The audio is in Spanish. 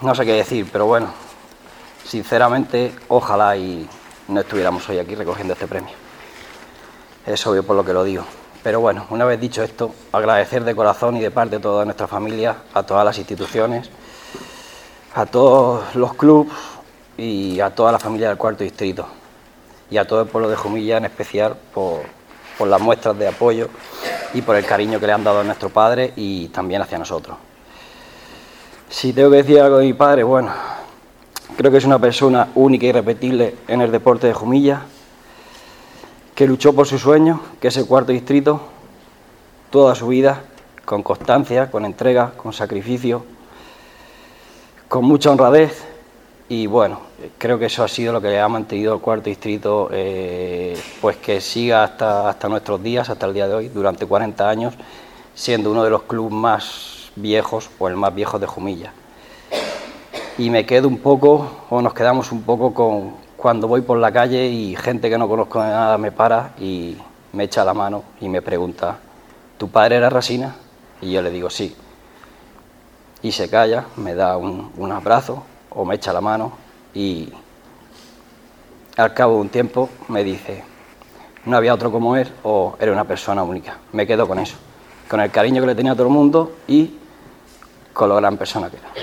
no sé qué decir, pero bueno, sinceramente, ojalá y no estuviéramos hoy aquí recogiendo este premio. Es obvio por lo que lo digo. Pero bueno, una vez dicho esto, agradecer de corazón y de parte de toda nuestra familia, a todas las instituciones, a todos los clubes y a toda la familia del Cuarto Distrito. Y a todo el pueblo de Jumilla en especial por las muestras de apoyo y por el cariño que le han dado a nuestro padre y también hacia nosotros. Si tengo que decir algo de mi padre, bueno, creo que es una persona única e irrepetible en el deporte de Jumilla, que luchó por su sueño, que es el Cuarto Distrito, toda su vida, con constancia, con entrega, con sacrificio, con mucha honradez, y bueno, creo que eso ha sido lo que le ha mantenido al Cuarto Distrito, pues que siga hasta nuestros días, hasta el día de hoy, durante 40 años, siendo uno de los clubes más viejos, o el más viejo de Jumilla. Y me quedo un poco, o nos quedamos un poco con cuando voy por la calle y gente que no conozco de nada me para y me echa la mano y me pregunta: ¿tu padre era Rasina? Y yo le digo sí. Y se calla, me da un abrazo o me echa la mano y al cabo de un tiempo me dice: no había otro como él, o era una persona única. Me quedo con eso, con el cariño que le tenía a todo el mundo y con lo gran persona que era.